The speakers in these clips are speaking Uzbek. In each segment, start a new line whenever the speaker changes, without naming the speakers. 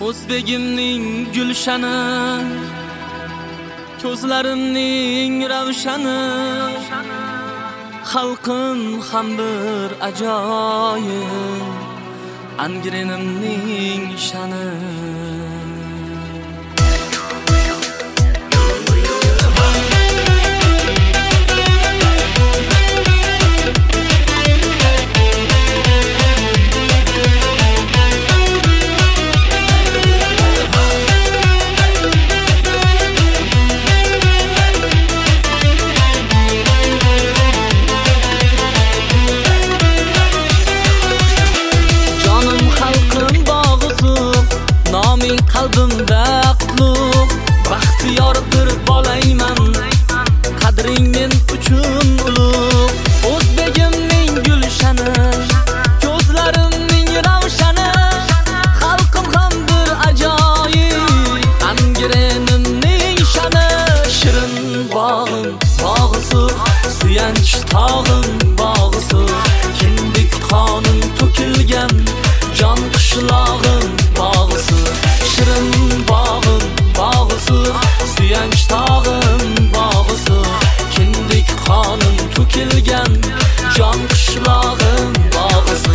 O'zbegimning gulshani, ko'zlarimning ravshani, xalqim ham bir ajoyib, Angrenimning shani. Qalbimda qutlug', baxtiyor bir bolayman, qadring men uchun ulug'. O'zbegimning gulshani, ko'zlarimning ravshani, xalqim ham bir ajoyib, Angrenimning shani. Shirin bog'im, bog'isi, suyanch tog'im, bog'isi, kindik qonim to'kilgan, jon qishlog'im, bog'isi. Shirin bog'im, bog'isi, suyanch tog'im, bog'isi, kindik qonim to'kilgan, jon qishlog'im, bog'isi.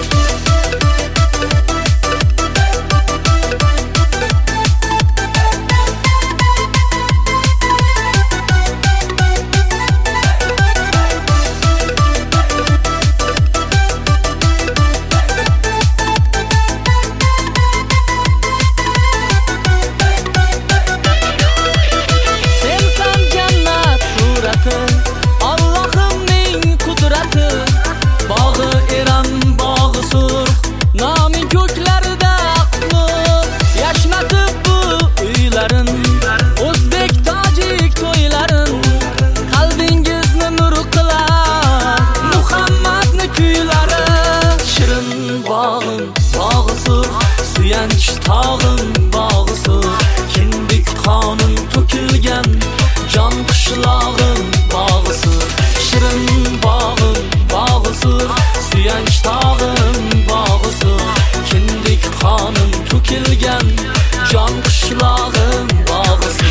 Allohimning qudrati, bog'i eram, bog'i surx, nomi ko'klarda qutlug', yashnatib bu uylarin, o'zbek tojik to'ylarin, qalbingizni nur qilar Muhammadni kuylari. Shirin bog'im, bog'i surx, suyanch tog'im, bog'i surx, kindik qonim to'kilgan, jon qishlog'im, bog'isi. Shirin bog'im, bog'isi, suyanch tog'im, bog'isi, kindik qonim to'kilgan, jon qishlog'im, bog'isi.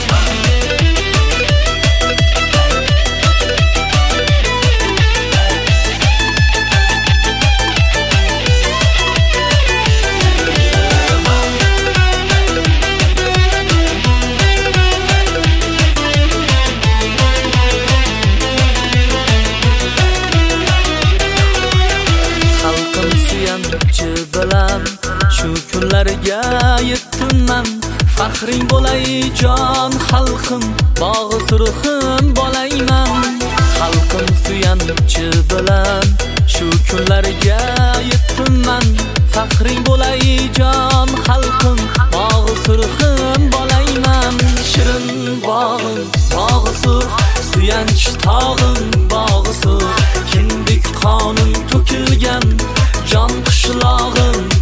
Bilan shu kunlarga yetdim, faxring bo'lay jon xalqim, bog'i surxim bo'layman. Xalqim suyanchi bilan shu kunlarga yetdim, faxring bo'lay jon xalqim, bog'i surxim bo'layman. Shirin bog'im, bog'i surx, suyanch tog'im, bog'i surx, kindik qonim to'kilgan, jon qishlog'im,